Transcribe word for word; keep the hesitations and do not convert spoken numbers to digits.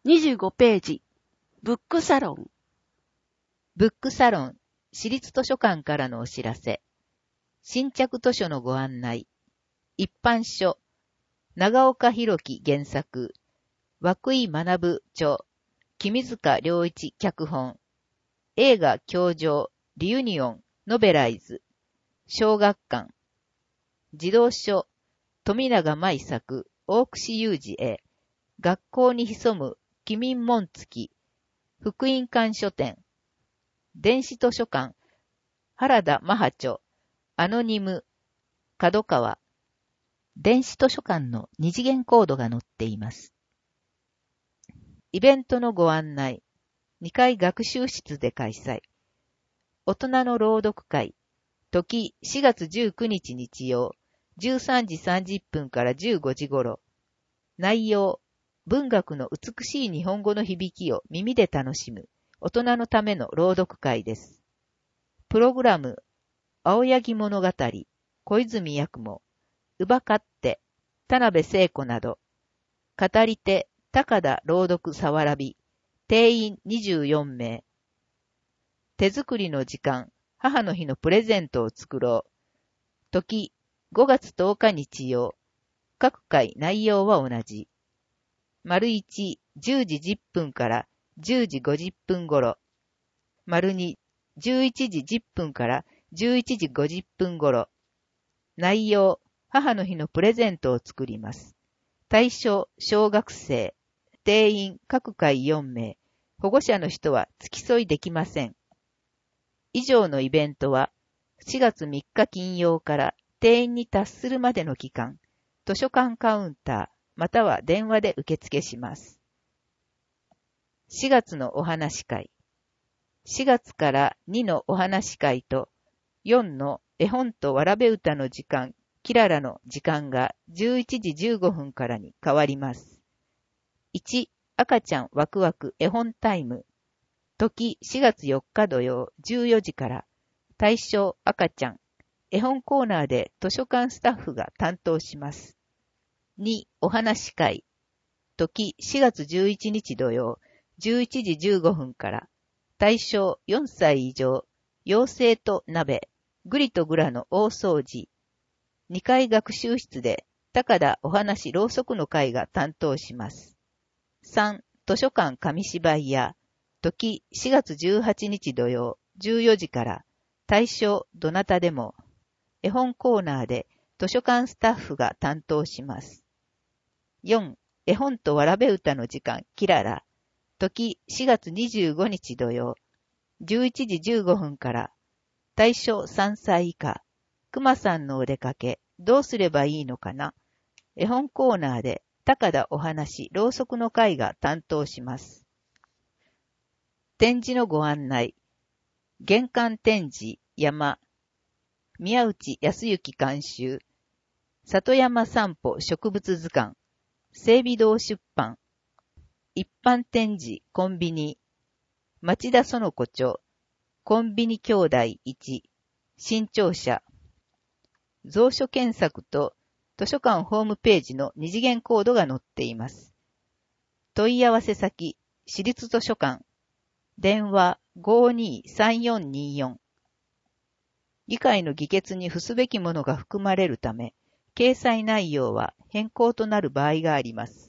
にじゅうごページ、ブックサロン。 ブックサロン、私立図書館からのお知らせ。新着図書のご案内。一般書、長岡弘樹原作、涌井学著、君塚良一脚本。映画教場、リユニオン、ノベライズ。小学館。児童書、富永舞作、大串雄二へ。学校に潜む、機民紋付き。福音館書店。電子図書館、原田マハ著、アノニム、角川。電子図書館の二次元コードが載っています。イベントのご案内。にかい学習室で開催。大人の朗読会。時しがつじゅうくにち日曜、じゅうさんじさんじゅっぷんからじゅうごじ頃。内容、文学の美しい日本語の響きを耳で楽しむ大人のための朗読会です。プログラム、青柳物語、小泉八雲、乳母勝手、田辺聖子など、語り手、高田朗読さわらび、定員にじゅうよんめい。手作りの時間、母の日のプレゼントを作ろう。時、ごがつとおか日曜。各回内容は同じ。丸いち、じゅうじじゅっぷんからじゅうじごじゅっぷん頃。丸に、じゅういちじじゅっぷんからじゅういちじごじゅっぷん頃。内容、母の日のプレゼントを作ります。対象、小学生。定員、各回よんめい。保護者の人は付き添いできません。以上のイベントは、しがつみっか金曜から定員に達するまでの期間、図書館カウンター、または電話で受付します。しがつのお話会。しがつからにのお話会とよんの絵本とわらべ歌の時間、キララの時間がじゅういちじじゅうごふんからに変わります。いち、赤ちゃんワクワク絵本タイム。時しがつよっか土曜じゅうよじから。対象赤ちゃん。絵本コーナーで図書館スタッフが担当します。に、お話会。時しがつじゅういちにち土曜じゅういちじじゅうごふんから。対象よんさい以上。妖精と鍋。グリとグラの大掃除。にかい学習室で高田お話ろうそくの会が担当します。さん、図書館紙芝居屋。時しがつじゅうはちにち土曜じゅうよじから。対象どなたでも。絵本コーナーで図書館スタッフが担当します。よん、絵本とわらべ歌の時間キララ。時しがつにじゅうごにち土曜じゅういちじじゅうごふんから。対象さんさい以下。くまさんのお出かけどうすればいいのかな。絵本コーナーで高田お話ろうそくの会が担当します。展示のご案内。玄関展示山。宮内康之監修。里山散歩植物図鑑。整備堂出版。一般展示コンビニ。町田園子町。コンビニ兄弟いち。新潮社。蔵書検索と図書館ホームページの二次元コードが載っています。問い合わせ先、私立図書館。電話 ごーにーさんよんにーよん。議会の議決に付すべきものが含まれるため、掲載内容は変更となる場合があります。